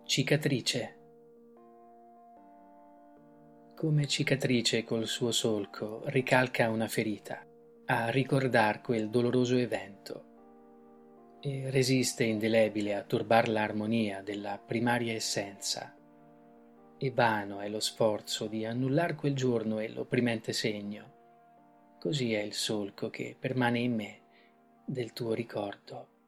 Cicatrice. Come cicatrice col suo solco ricalca una ferita a ricordar quel doloroso evento e resiste indelebile a turbar l'armonia della primaria essenza, e vano è lo sforzo di annullar quel giorno e l'opprimente segno. Così è il solco che permane in me del tuo ricordo.